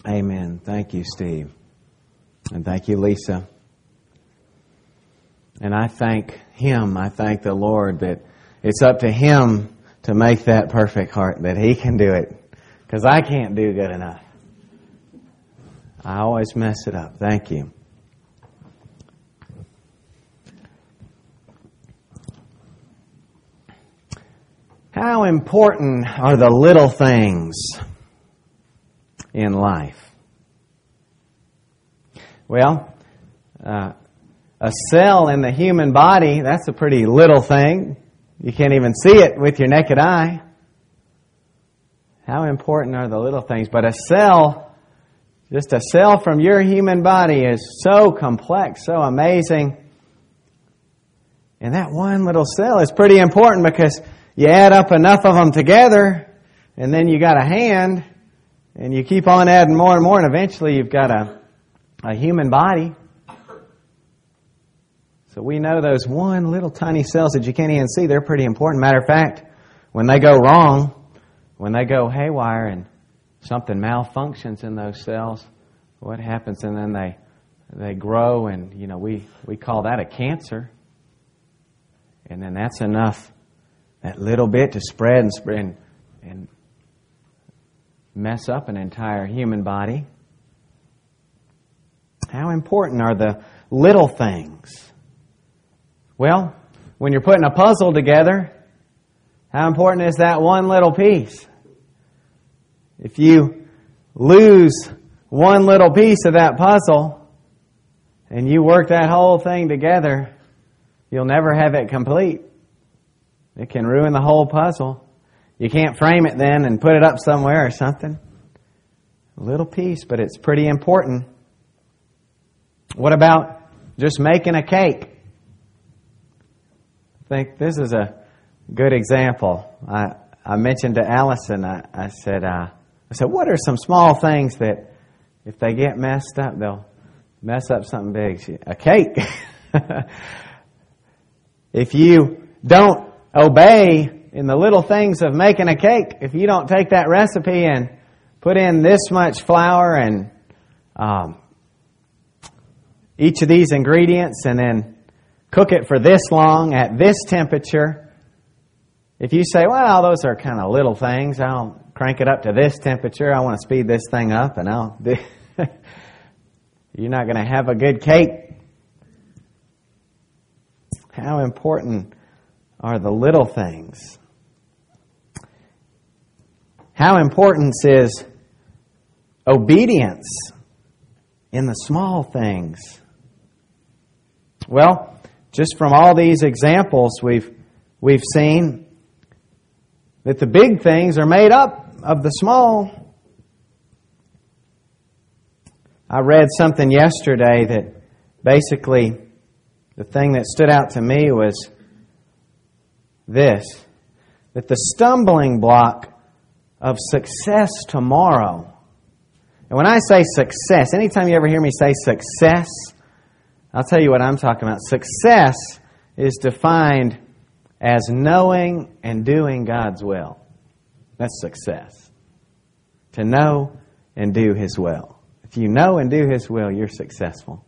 Amen. Thank you, Steve. And thank you, Lisa. And I thank Him, I thank the Lord that it's up to Him to make that perfect heart, that He can do it. Because I can't do good enough. I always mess it up. Thank you. How important are the little things in life? Well, a cell in the human body, that's a pretty little thing. You can't even see it with your naked eye. How important are the little things? But a cell, just a cell from your human body is so complex, so amazing. And that one little cell is pretty important because you add up enough of them together, and then you got a hand, and you keep on adding more and more, and eventually you've got a human body. So we know those one little tiny cells that you can't even see, they're pretty important. Matter of fact, when they go wrong, when they go haywire and something malfunctions in those cells, what happens? And then they grow, and we call that a cancer. And then that's enough, that little bit, to spread and mess up an entire human body. How important are the little things? Well, when you're putting a puzzle together, how important is that one little piece? If you lose one little piece of that puzzle and you work that whole thing together, you'll never have it complete. It can ruin the whole puzzle. You can't frame it then and put it up somewhere or something. A little piece, but it's pretty important. What about just making a cake? I think this is a good example. I mentioned to Allison, I said, what are some small things that if they get messed up, they'll mess up something big? A cake. If you don't obey in the little things of making a cake, if you don't take that recipe and put in this much flour and each of these ingredients and then cook it for this long at this temperature, if you say, well, those are kind of little things, I'll crank it up to this temperature, I want to speed this thing up, and you're not going to have a good cake. How important are the little things? How important is obedience in the small things? Well, just from all these examples we've seen that the big things are made up of the small. I read something yesterday that basically the thing that stood out to me was this, that the stumbling block of success tomorrow. And when I say success, anytime you ever hear me say success, I'll tell you what I'm talking about. Success is defined as knowing and doing God's will. That's success. To know and do His will. If you know and do His will, you're successful.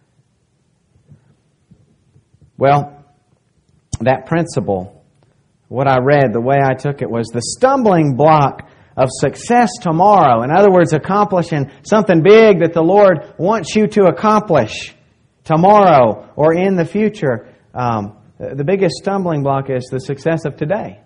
Well, that principle, what I read, the way I took it was the stumbling block of success tomorrow. In other words, accomplishing something big that the Lord wants you to accomplish tomorrow or in the future. The biggest stumbling block is the success of today.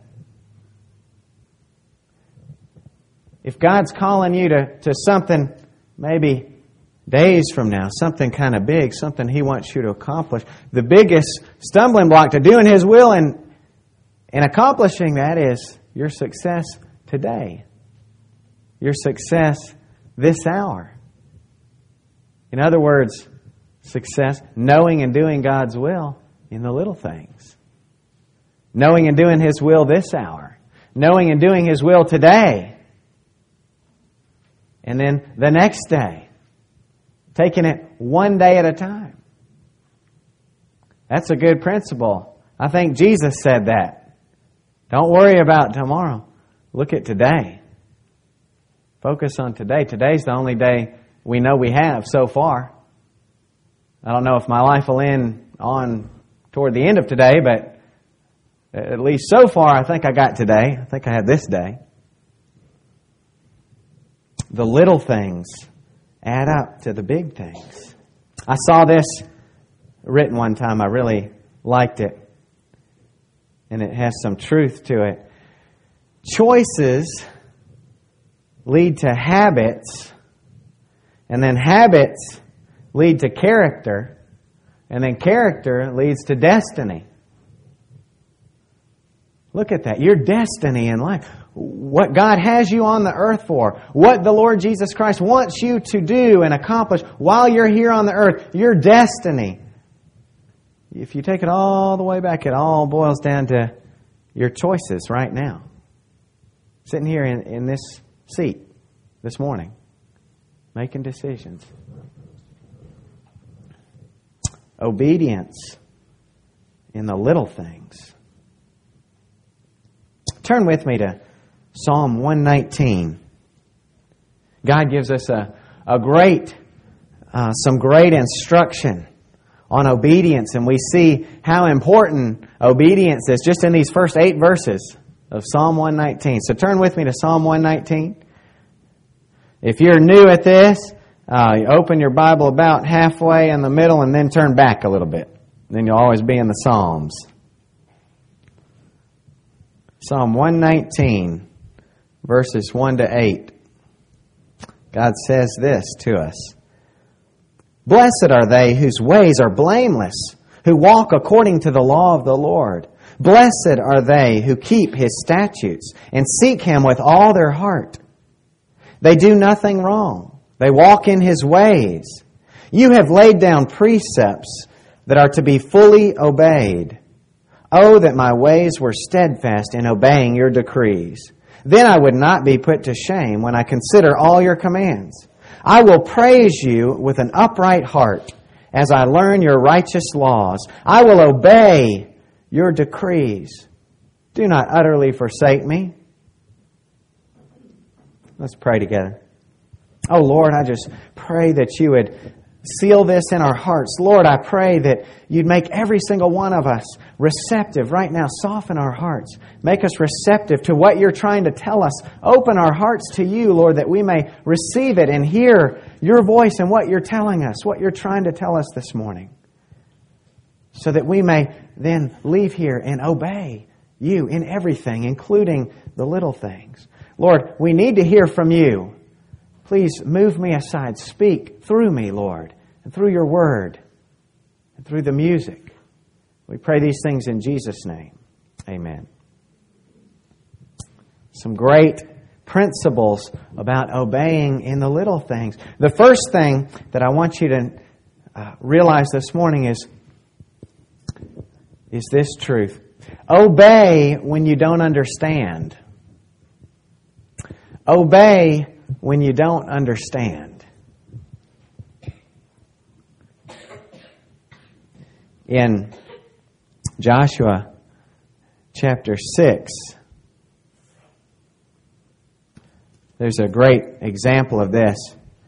If God's calling you to something maybe days from now, something kind of big, something He wants you to accomplish, the biggest stumbling block to doing His will and accomplishing that is your success today. Your success this hour. In other words, success, knowing and doing God's will in the little things. Knowing and doing His will this hour. Knowing and doing His will today. And then the next day. Taking it one day at a time. That's a good principle. I think Jesus said that. Don't worry about tomorrow. Look at today. Focus on today. Today's the only day we know we have so far. I don't know if my life will end on toward the end of today, but at least so far, I think I got today. I think I have this day. The little things add up to the big things. I saw this written one time. I really liked it. And it has some truth to it. Choices lead to habits, and then habits lead to character, and then character leads to destiny. Look at that. Your destiny in life. What God has you on the earth for. What the Lord Jesus Christ wants you to do and accomplish while you're here on the earth. Your destiny. If you take it all the way back, it all boils down to your choices right now. Sitting here in this seat this morning. Making decisions. Obedience in the little things. Turn with me to Psalm 119. God gives us some great instruction on obedience, and we see how important obedience is just in these first 8 verses of Psalm 119. So turn with me to Psalm 119. If you're new at this, you open your Bible about halfway in the middle and then turn back a little bit. Then you'll always be in the Psalms. Psalm 119, verses 1 to 8. God says this to us. Blessed are they whose ways are blameless, who walk according to the law of the Lord. Blessed are they who keep His statutes and seek Him with all their heart. They do nothing wrong. They walk in His ways. You have laid down precepts that are to be fully obeyed. Oh, that my ways were steadfast in obeying your decrees. Then I would not be put to shame when I consider all your commands. I will praise you with an upright heart as I learn your righteous laws. I will obey your decrees. Do not utterly forsake me. Let's pray together. Oh, Lord, I just pray that you would seal this in our hearts. Lord, I pray that you'd make every single one of us receptive right now. Soften our hearts. Make us receptive to what you're trying to tell us. Open our hearts to you, Lord, that we may receive it and hear your voice and what you're telling us, what you're trying to tell us this morning. So that we may then leave here and obey you in everything, including the little things. Lord, we need to hear from you. Please move me aside. Speak through me, Lord, and through your word, and through the music. We pray these things in Jesus' name. Amen. Some great principles about obeying in the little things. The first thing that I want you to realize this morning is this truth. Obey when you don't understand. Obey when you don't understand. In Joshua chapter 6, there's a great example of this.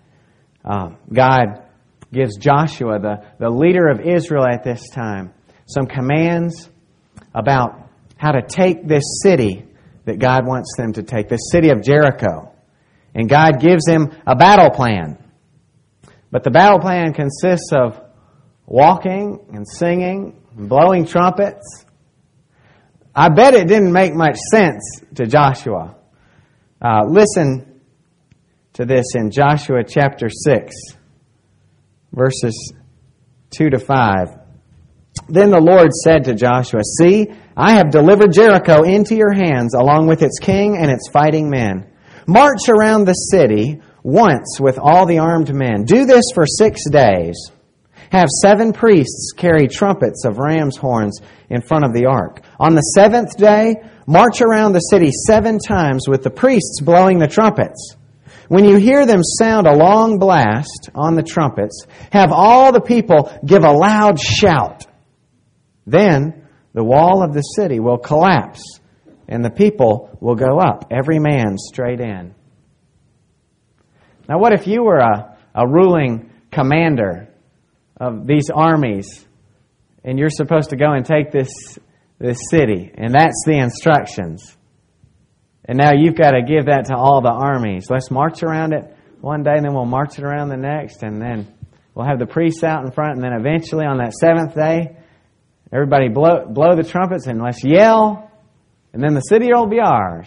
God gives Joshua, the leader of Israel at this time, some commands about how to take this city that God wants them to take, the city of Jericho. And God gives him a battle plan. But the battle plan consists of walking and singing and blowing trumpets. I bet it didn't make much sense to Joshua. Listen to this in Joshua chapter 6, verses 2 to 5. Then the Lord said to Joshua, "See, I have delivered Jericho into your hands, along with its king and its fighting men. March around the city once with all the armed men. Do this for 6 days. Have 7 priests carry trumpets of ram's horns in front of the ark. On the 7th day, march around the city 7 times with the priests blowing the trumpets. When you hear them sound a long blast on the trumpets, have all the people give a loud shout. Then the wall of the city will collapse, and the people will go up, every man straight in." Now, what if you were a ruling commander of these armies, and you're supposed to go and take this city, and that's the instructions. And now you've got to give that to all the armies. Let's march around it one day, and then we'll march it around the next, and then we'll have the priests out in front, and then eventually on that seventh day, everybody blow the trumpets, and let's yell, and then the city will be ours.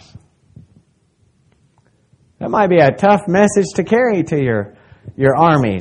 That might be a tough message to carry to your armies.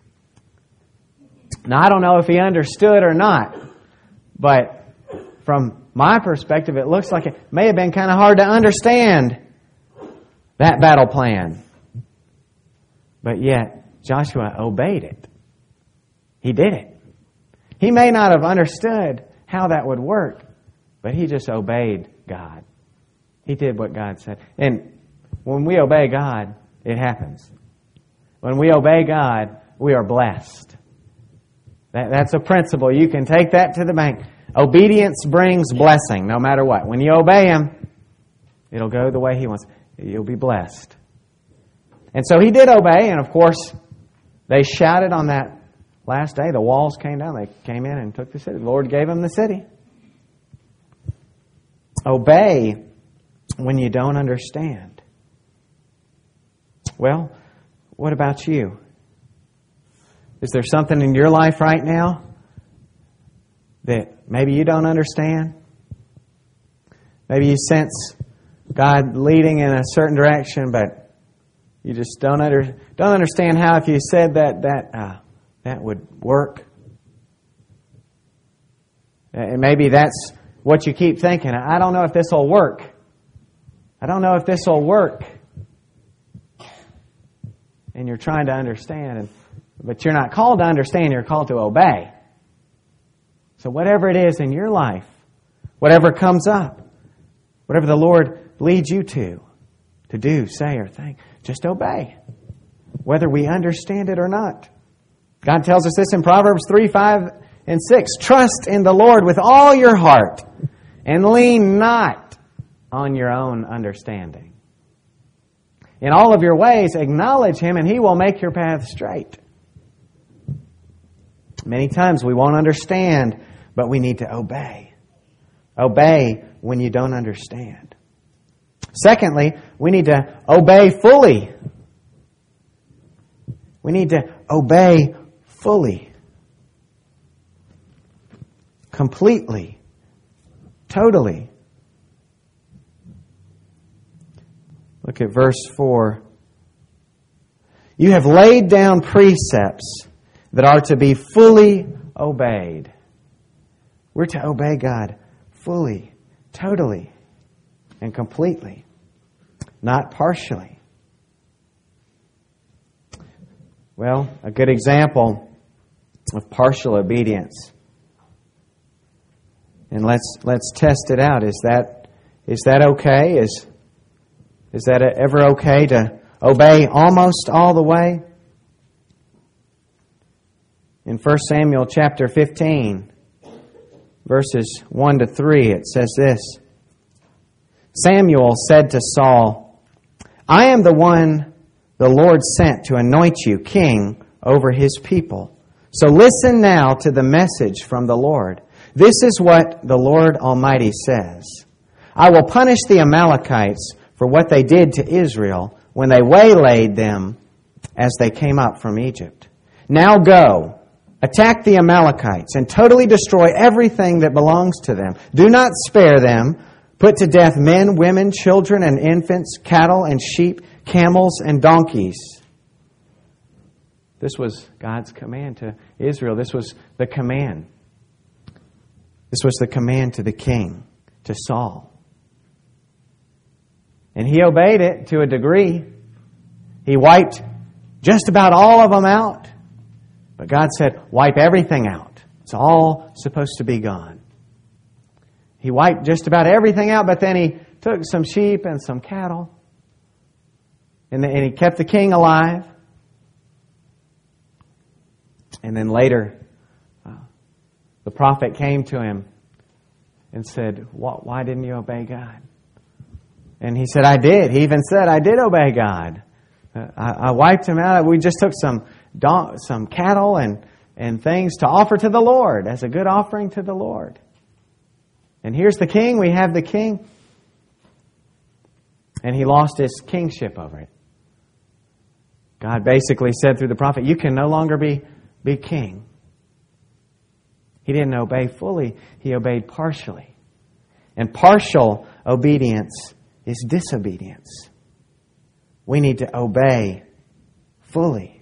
Now, I don't know if he understood or not, but from my perspective, it looks like it may have been kind of hard to understand that battle plan. But yet, Joshua obeyed it. He did it. He may not have understood how that would work, but he just obeyed God. He did what God said. And when we obey God, it happens. When we obey God, we are blessed. That's a principle. You can take that to the bank. Obedience brings blessing, no matter what. When you obey Him, it'll go the way He wants. You'll be blessed. And so he did obey, and of course, they shouted on that last day. The walls came down. They came in and took the city. The Lord gave them the city. Obey when you don't understand. Well, what about you? Is there something in your life right now that maybe you don't understand? Maybe you sense God leading in a certain direction, but you just don't understand how if you said that would work. And maybe that's what you keep thinking. I don't know if this will work. I don't know if this will work. And you're trying to understand, but you're not called to understand, you're called to obey. So whatever it is in your life, whatever comes up, whatever the Lord leads you to do, say, or think, just obey, whether we understand it or not. God tells us this in Proverbs 3, 5, and 6. Trust in the Lord with all your heart and lean not on your own understanding. In all of your ways, acknowledge Him, and He will make your path straight. Many times we won't understand, but we need to obey. Obey when you don't understand. Secondly, we need to obey fully. We need to obey fully. Completely. Totally. Look at verse 4. You have laid down precepts that are to be fully obeyed. We're to obey God fully, totally, and completely, not partially. Well, a good example of partial obedience. And let's test it out. Is that okay? Is that ever okay to obey almost all the way? In 1 Samuel chapter 15, verses 1 to 3, it says this. Samuel said to Saul, I am the one the Lord sent to anoint you king over His people. So listen now to the message from the Lord. This is what the Lord Almighty says. I will punish the Amalekites for what they did to Israel when they waylaid them as they came up from Egypt. Now go, attack the Amalekites and totally destroy everything that belongs to them. Do not spare them. Put to death men, women, children, and infants, cattle and sheep, camels and donkeys. This was God's command to Israel. This was the command. This was the command to the king, to Saul. And he obeyed it to a degree. He wiped just about all of them out. But God said, wipe everything out. It's all supposed to be gone. He wiped just about everything out, but then he took some sheep and some cattle. And he kept the king alive. And then later, the prophet came to him and said, why didn't you obey God? And he said, I did. He even said, I did obey God. I wiped him out. We just took some cattle and things to offer to the Lord as a good offering to the Lord. And here's the king. We have the king. And he lost his kingship over it. God basically said through the prophet, you can no longer be king. He didn't obey fully. He obeyed partially. And partial obedience is disobedience. We need to obey fully.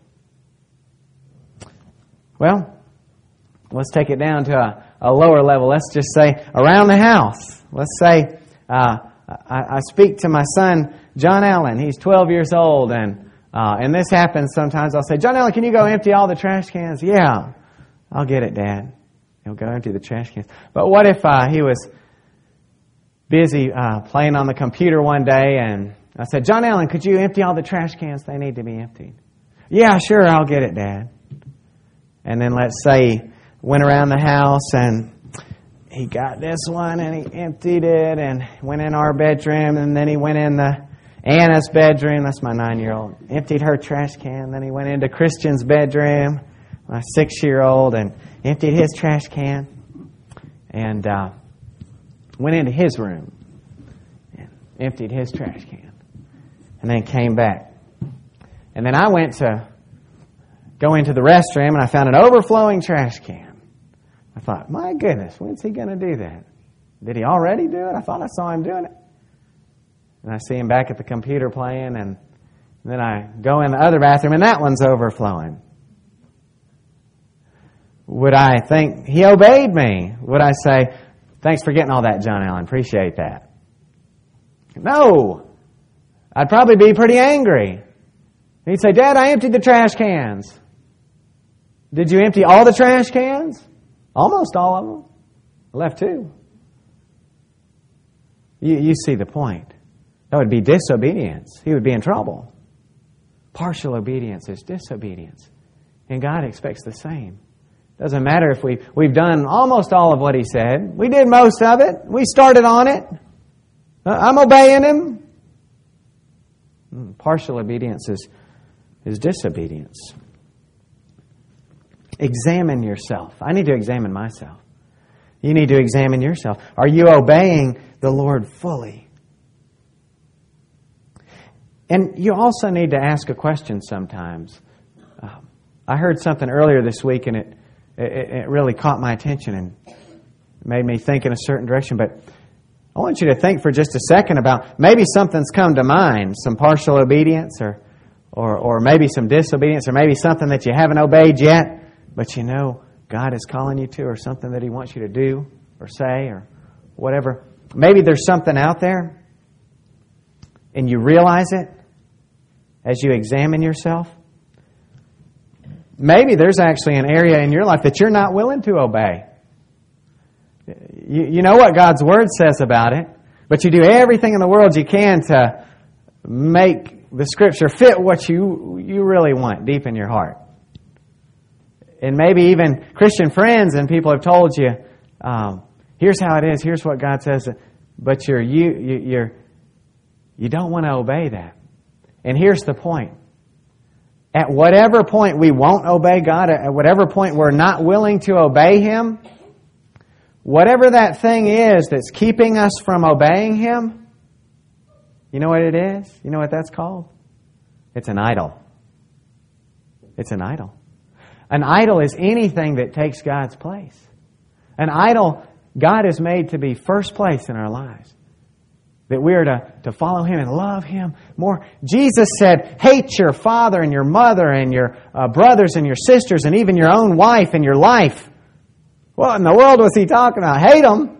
Well, let's take it down to a lower level. Let's just say around the house. Let's say I speak to my son, John Allen. He's 12 years old, and this happens sometimes. I'll say, John Allen, can you go empty all the trash cans? Yeah, I'll get it, Dad. He'll go empty the trash cans. But what if he was busy playing on the computer one day, and I said, John Allen, could you empty all the trash cans? They need to be emptied. Yeah, sure, I'll get it, Dad. And then let's say he went around the house and he got this one and he emptied it and went in our bedroom, and then he went in Anna's bedroom. That's my 9-year-old. Emptied her trash can. Then he went into Christian's bedroom, my 6-year-old, and emptied his trash can. And went into his room and emptied his trash can. And then came back. And then I went to go into the restroom and I found an overflowing trash can. I thought, my goodness, when's he going to do that? Did he already do it? I thought I saw him doing it. And I see him back at the computer playing, and then I go in the other bathroom and that one's overflowing. Would I think he obeyed me? Would I say, thanks for getting all that, John Allen, appreciate that? No. I'd probably be pretty angry. He'd say, Dad, I emptied the trash cans. Did you empty all the trash cans? Almost all of them. I left 2. You see the point. That would be disobedience. He would be in trouble. Partial obedience is disobedience. And God expects the same. Doesn't matter if we've done almost all of what He said. We did most of it. We started on it. I'm obeying Him. Partial obedience is disobedience. Examine yourself. I need to examine myself. You need to examine yourself. Are you obeying the Lord fully? And you also need to ask a question sometimes. I heard something earlier this week, and it really caught my attention and made me think in a certain direction. But I want you to think for just a second about maybe something's come to mind, some partial obedience or maybe some disobedience, or maybe something that you haven't obeyed yet, but you know God is calling you to, or something that He wants you to do or say or whatever. Maybe there's something out there and you realize it as you examine yourself. Maybe there's actually an area in your life that you're not willing to obey. You know what God's Word says about it, but you do everything in the world you can to make the Scripture fit what you really want deep in your heart. And maybe even Christian friends and people have told you, here's how it is, here's what God says, but you don't want to obey that. And here's the point. At whatever point we won't obey God, at whatever point we're not willing to obey Him, whatever that thing is that's keeping us from obeying Him, you know what it is? You know what that's called? It's an idol. It's an idol. An idol is anything that takes God's place. An idol, God is made to be first place in our lives. That we are to follow Him and love Him more. Jesus said, hate your father and your mother and your brothers and your sisters and even your own wife and your life. What in the world was He talking about? Hate them.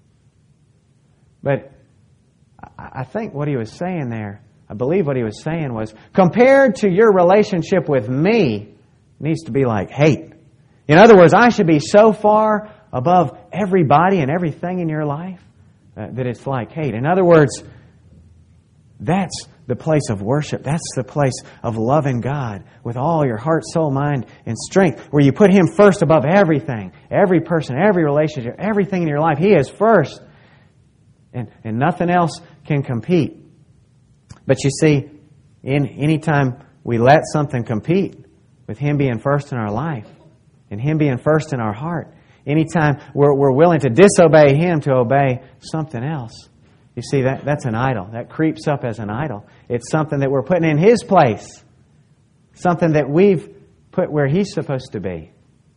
But I think what He was saying there, I believe what He was saying was, compared to your relationship with me, it needs to be like hate. In other words, I should be so far above everybody and everything in your life that it's like hate. In other words, that's the place of worship. That's the place of loving God with all your heart, soul, mind, and strength, where you put Him first above everything, every person, every relationship, everything in your life. He is first, and nothing else can compete. But you see, Anytime we let something compete with Him being first in our life and Him being first in our heart, anytime we're willing to disobey Him to obey something else, you see, that's an idol. That creeps up as an idol. It's something that we're putting in His place. Something that we've put where He's supposed to be.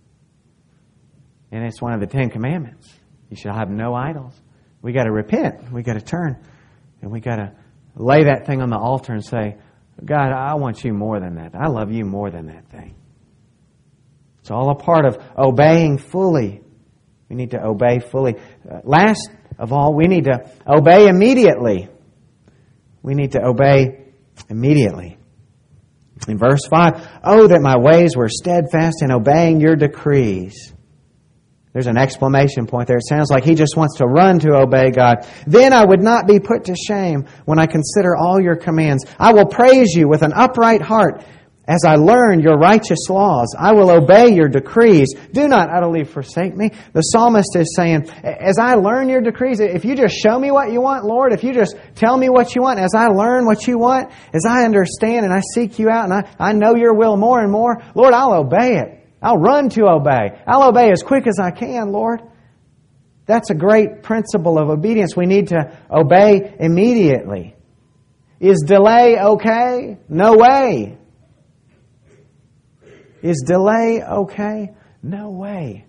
And it's one of the 10 Commandments. You shall have no idols. We got to repent. We got to turn. And we got to lay that thing on the altar and say, God, I want You more than that. I love You more than that thing. It's all a part of obeying fully. We need to obey fully. Last of all, we need to obey immediately. We need to obey immediately. In verse 5, oh, that my ways were steadfast in obeying Your decrees. There's an exclamation point there. It sounds like he just wants to run to obey God. Then I would not be put to shame when I consider all Your commands. I will praise You with an upright heart as I learn Your righteous laws. I will obey Your decrees. Do not utterly forsake me. The psalmist is saying, as I learn Your decrees, if You just show me what You want, Lord, if You just tell me what You want, as I learn what You want, as I understand and I seek You out and I know Your will more and more, Lord, I'll obey it. I'll run to obey. I'll obey as quick as I can, Lord. That's a great principle of obedience. We need to obey immediately. Is delay okay? No way. Is delay okay? No way.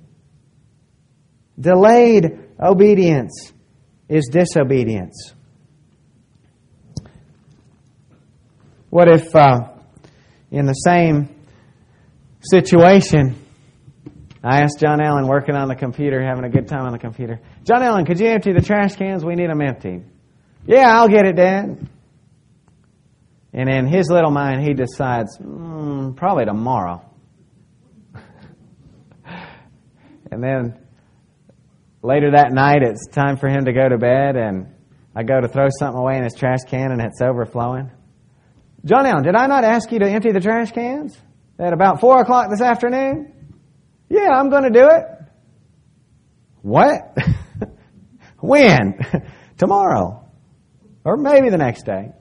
Delayed obedience is disobedience. What if in the same situation, I asked John Allen, working on the computer, having a good time on the computer, John Allen, could you empty the trash cans? We need them emptied. Yeah, I'll get it, Dad. And in his little mind, he decides, probably tomorrow. And then later that night, it's time for him to go to bed, and I go to throw something away in his trash can, and it's overflowing. John Allen, did I not ask you to empty the trash cans at about 4 o'clock this afternoon? Yeah, I'm going to do it. What? When? Tomorrow. Or maybe the next day.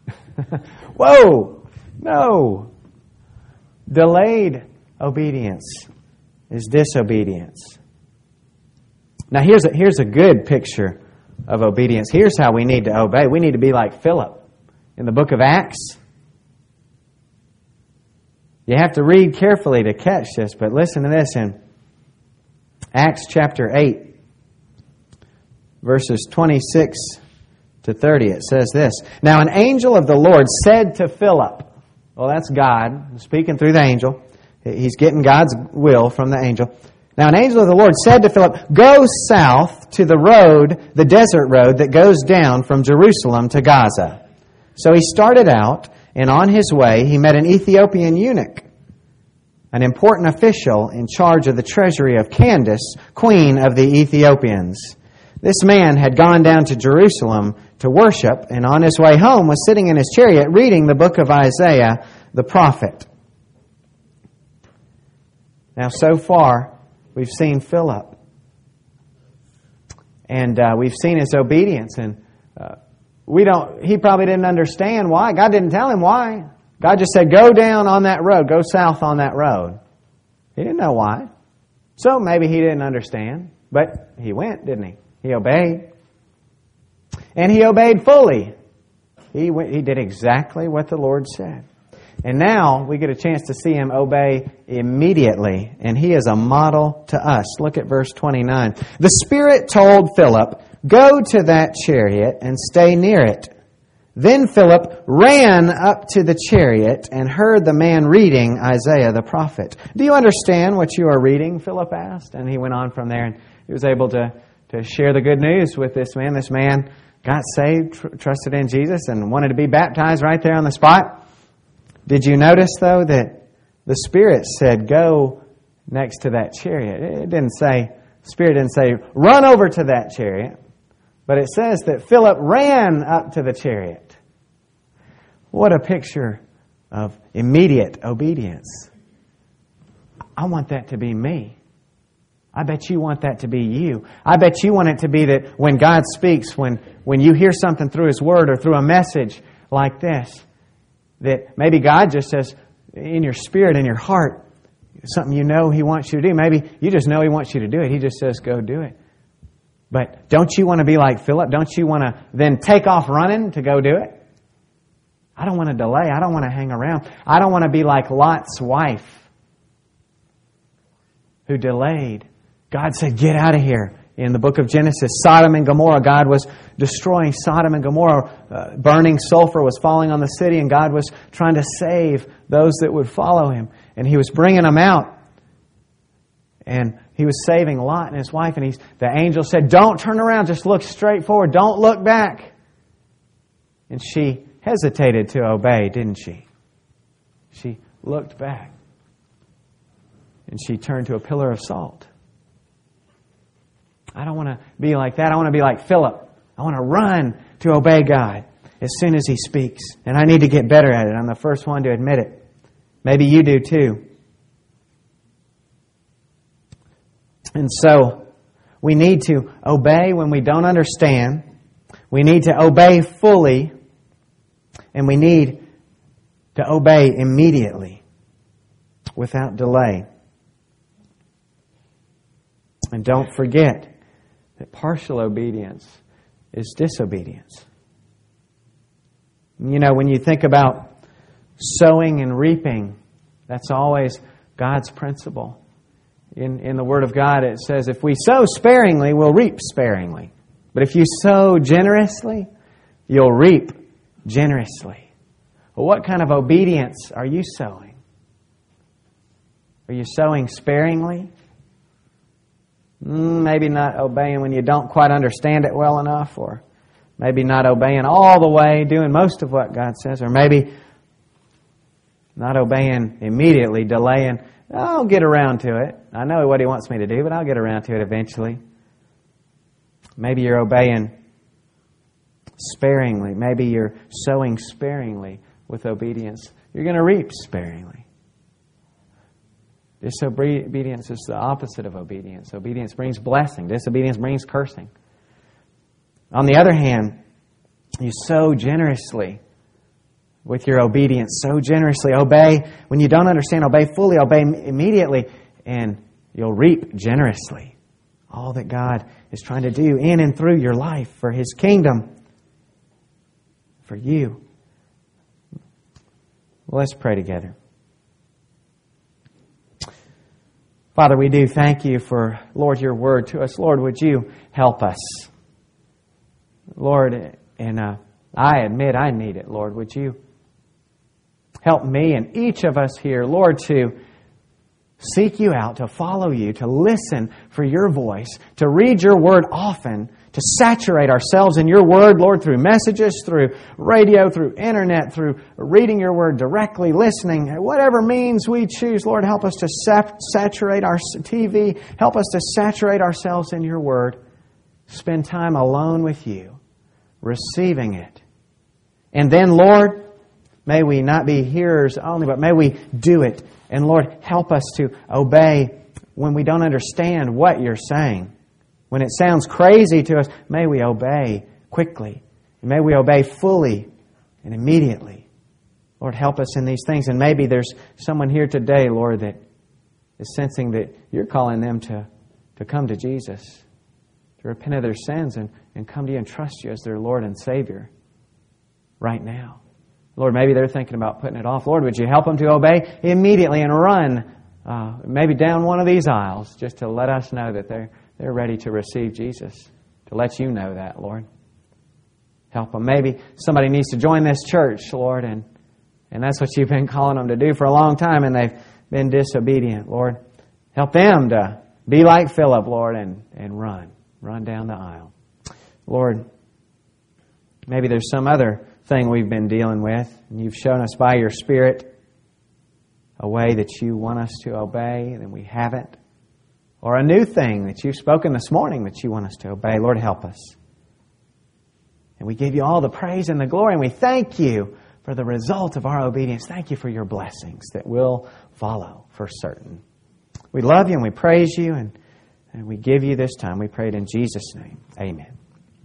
Whoa! No. Delayed obedience is disobedience. Now here's a good picture of obedience. Here's how we need to obey. We need to be like Philip in the book of Acts. You have to read carefully to catch this, but listen to this in Acts chapter 8, verses 26 to 30. It says this, now an angel of the Lord said to Philip, well, that's God speaking through the angel. He's getting God's will from the angel. Now an angel of the Lord said to Philip, go south to the road, the desert road that goes down from Jerusalem to Gaza. So he started out, and on his way he met an Ethiopian eunuch, an important official in charge of the treasury of Candace, queen of the Ethiopians. This man had gone down to Jerusalem to worship, and on his way home was sitting in his chariot reading the book of Isaiah the prophet. Now, so far, we've seen Philip, and we've seen his obedience, and he probably didn't understand why. God didn't tell him why. God just said, go down on that road, go south on that road. He didn't know why. So maybe he didn't understand, but he went, didn't he? He obeyed. And he obeyed fully. He did exactly what the Lord said. And now we get a chance to see him obey immediately. And he is a model to us. Look at verse 29. The Spirit told Philip, go to that chariot and stay near it. Then Philip ran up to the chariot and heard the man reading Isaiah the prophet. Do you understand what you are reading? Philip asked. And he went on from there, and he was able to share the good news with this man. This man got saved, trusted in Jesus, and wanted to be baptized right there on the spot. Did you notice, though, that the Spirit said, go next to that chariot? It didn't say, Spirit didn't say, run over to that chariot. But it says that Philip ran up to the chariot. What a picture of immediate obedience. I want that to be me. I bet you want that to be you. I bet you want it to be that when God speaks, when you hear something through His Word or through a message like this, that maybe God just says in your spirit, in your heart, something you know He wants you to do. Maybe you just know He wants you to do it. He just says, go do it. But don't you want to be like Philip? Don't you want to then take off running to go do it? I don't want to delay. I don't want to hang around. I don't want to be like Lot's wife who delayed. God said, get out of here. In the book of Genesis, Sodom and Gomorrah, God was destroying Sodom and Gomorrah. Burning sulfur was falling on the city, and God was trying to save those that would follow Him. And He was bringing them out. And He was saving Lot and his wife. And the angel said, don't turn around, just look straight forward. Don't look back. And she hesitated to obey, didn't she? She looked back. And she turned to a pillar of salt. I don't want to be like that. I want to be like Philip. I want to run to obey God as soon as He speaks. And I need to get better at it. I'm the first one to admit it. Maybe you do too. And so, we need to obey when we don't understand. We need to obey fully. And we need to obey immediately, without delay. And don't forget that partial obedience is disobedience. You know, when you think about sowing and reaping, that's always God's principle. In the Word of God, it says, if we sow sparingly, we'll reap sparingly. But if you sow generously, you'll reap generously. Well, what kind of obedience are you sowing? Are you sowing sparingly? Maybe not obeying when you don't quite understand it well enough, or maybe not obeying all the way, doing most of what God says, or maybe not obeying immediately, delaying. I'll get around to it. I know what He wants me to do, but I'll get around to it eventually. Maybe you're obeying sparingly. Maybe you're sowing sparingly with obedience. You're going to reap sparingly. Disobedience is the opposite of obedience. Obedience brings blessing. Disobedience brings cursing. On the other hand, you sow generously with your obedience. Sow generously. Obey when you don't understand. Obey fully. Obey immediately. And you'll reap generously all that God is trying to do in and through your life for His kingdom. For you. Well, let's pray together. Father, we do thank You for, Lord, Your word to us. Lord, would You help us? Lord, and I admit I need it, Lord. Would You help me and each of us here, Lord, to seek You out, to follow You, to listen for Your voice, to read Your word often, to saturate ourselves in Your word, Lord, through messages, through radio, through internet, through reading Your word directly, listening, whatever means we choose. Lord, help us to saturate our TV. Help us to saturate ourselves in Your word. Spend time alone with You, receiving it. And then, Lord, may we not be hearers only, but may we do it. And Lord, help us to obey when we don't understand what You're saying. When it sounds crazy to us, may we obey quickly. May we obey fully and immediately. Lord, help us in these things. And maybe there's someone here today, Lord, that is sensing that You're calling them to come to Jesus, to repent of their sins and come to You and trust You as their Lord and Savior right now. Lord, maybe they're thinking about putting it off. Lord, would You help them to obey immediately and run maybe down one of these aisles just to let us know that they're ready to receive Jesus, to let You know that, Lord. Help them. Maybe somebody needs to join this church, Lord, and that's what You've been calling them to do for a long time, and they've been disobedient, Lord. Help them to be like Philip, Lord, and run down the aisle. Lord, maybe there's some other thing we've been dealing with, and You've shown us by Your Spirit a way that You want us to obey, and we haven't. Or a new thing that You've spoken this morning that You want us to obey. Lord, help us. And we give You all the praise and the glory, and we thank You for the result of our obedience. Thank You for Your blessings that will follow for certain. We love You and we praise You, and we give You this time. We pray it in Jesus' name. Amen.